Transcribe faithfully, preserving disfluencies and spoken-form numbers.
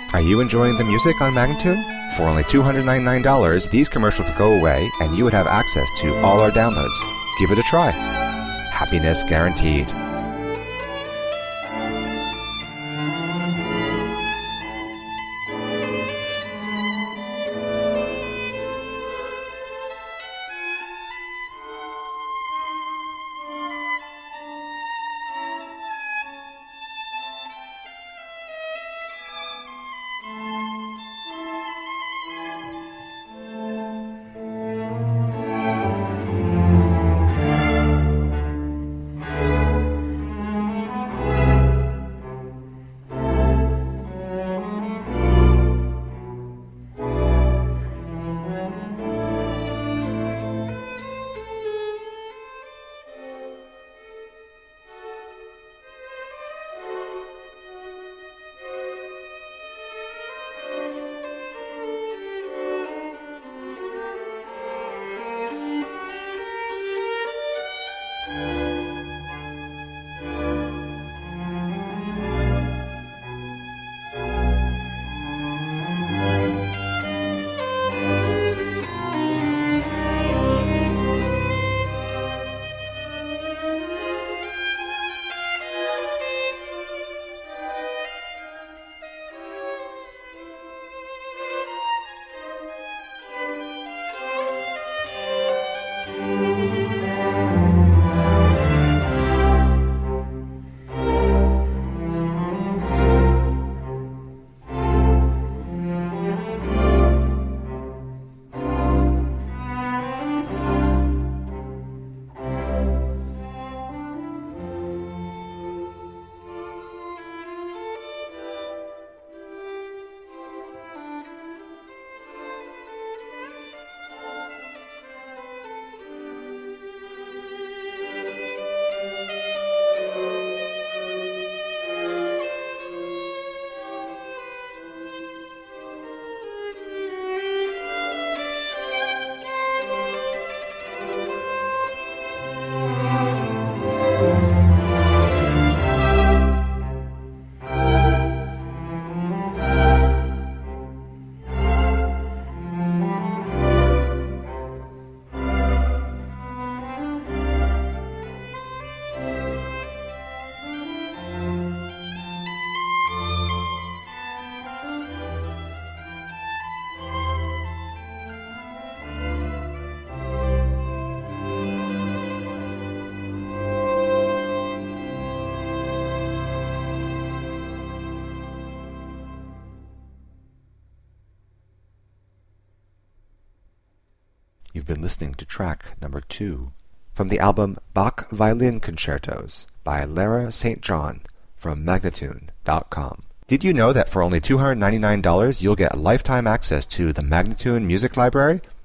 Are you enjoying the music on Magnatune? For only two hundred ninety-nine dollars, these commercials could go away and you would have access to all our downloads. Give it a try. Happiness guaranteed. You've been listening to track number two from the album Bach Violin Concertos by Lara Saint John from Magnatune dot com. Did you know that for only two hundred ninety-nine dollars you'll get lifetime access to the Magnatune Music Library?